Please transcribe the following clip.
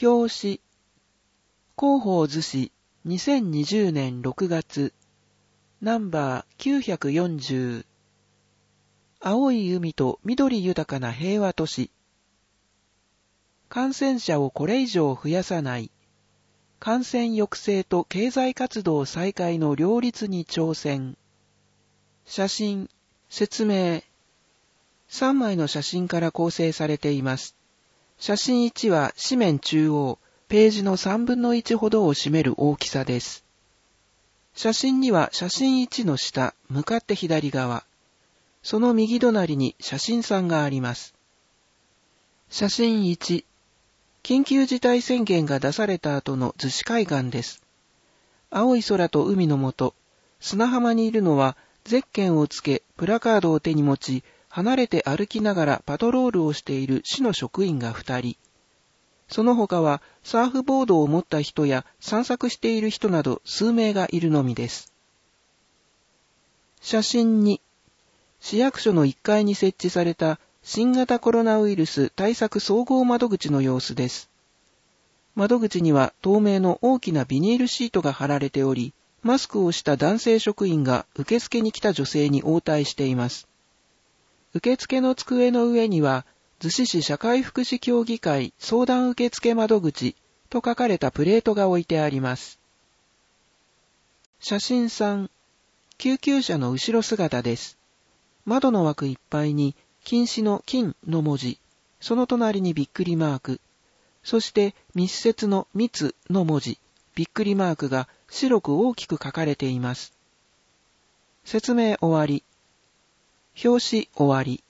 表紙。広報図紙2020年6月。ナンバー940。青い海と緑豊かな平和都市。感染者をこれ以上増やさない。感染抑制と経済活動再開の両立に挑戦。写真、説明。3枚の写真から構成されています。写真1は紙面中央、ページの3分の1ほどを占める大きさです。写真2は写真1の下、向かって左側。その右隣に写真3があります。写真1、緊急事態宣言が出された後の逗子海岸です。青い空と海の下、砂浜にいるのはゼッケンをつけ、プラカードを手に持ち、離れて歩きながらパトロールをしている市の職員が2人。その他はサーフボードを持った人や散策している人など数名がいるのみです。写真2、市役所の1階に設置された新型コロナウイルス対策総合窓口の様子です。窓口には透明の大きなビニールシートが貼られており、マスクをした男性職員が受付に来た女性に応対しています。受付の机の上には、逗子市社会福祉協議会相談受付窓口と書かれたプレートが置いてあります。写真3、救急車の後ろ姿です。窓の枠いっぱいに禁止の禁の文字、その隣にびっくりマーク、そして密接の密の文字、びっくりマークが白く大きく書かれています。説明終わり。表紙終わり。